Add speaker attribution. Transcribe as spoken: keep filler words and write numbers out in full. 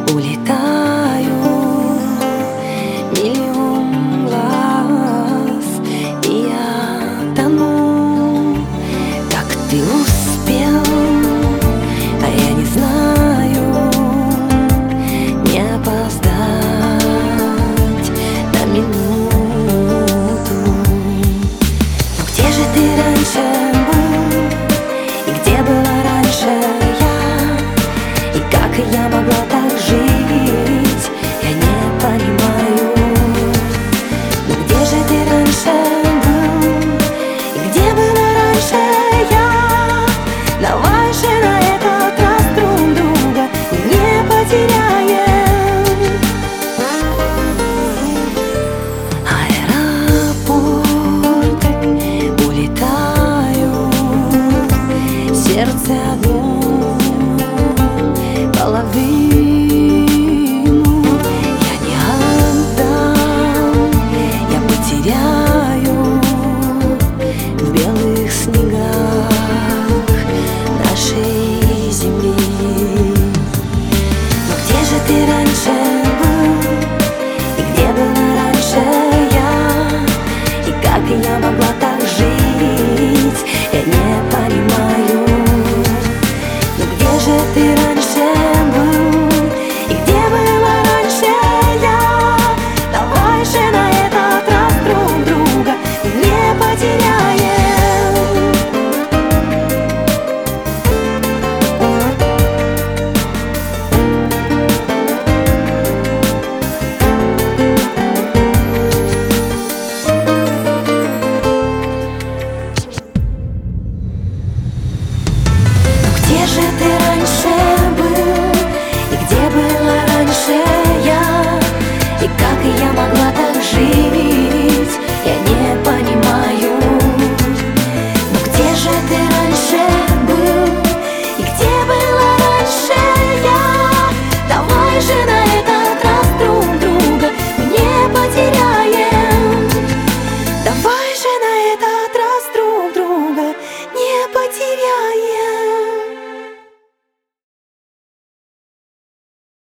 Speaker 1: улетаю, миллион глаз, и я тону. Как ты успел, а я не знаю, не опоздать на минуту. Но где же ты раньше был, и где была раньше я, и как я могла так жить, я не понимаю. Но где же ты раньше был, и где была раньше я? Давай же на этот раз друг друга не потеряем. Аэропорт, улетаю, сердце одну половину я не отдам, я потеряю в белых снегах нашей земли. Но где же ты раньше